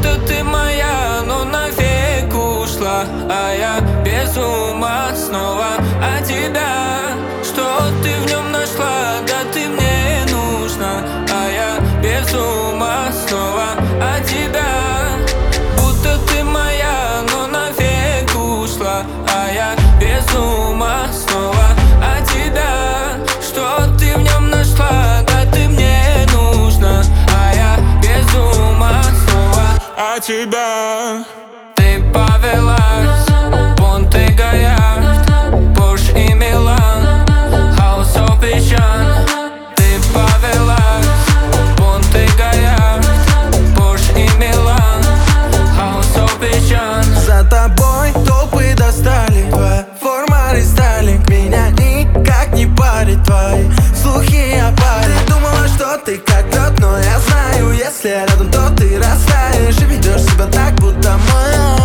Будто ты моя, но навек ушла, а я без ума снова от тебя. Что ты в нем нашла? Да ты мне нужна, а я без ума снова от тебя. Будто ты моя, но навек ушла, а я без ума снова от тебя. Что ты в нем нашла? Да ты мне нужна, а я без ума снова от тебя. Ты повелась, Понте Гаярд, Порш и Милан, House of Vision. Ты повелась, Понте Гаярд, Порш и Милан, House of Vision. За тобой толпы достали, твоя форма рестайлинг меня никак не парит. Твои слухи о паре. Думала, что ты как тот, но я знаю, если я рядом, то ты растаешь и ведешь себя так, будто моя.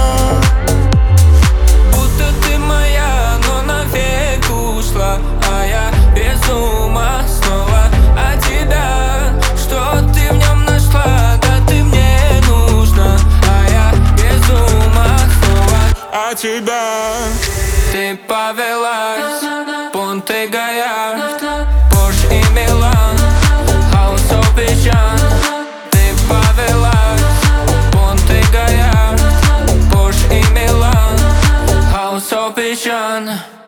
Будто ты моя, но навек ушла, а я без ума снова от тебя. Что ты в нем нашла? Да ты мне нужна, а я без ума снова от тебя. Ты повелась,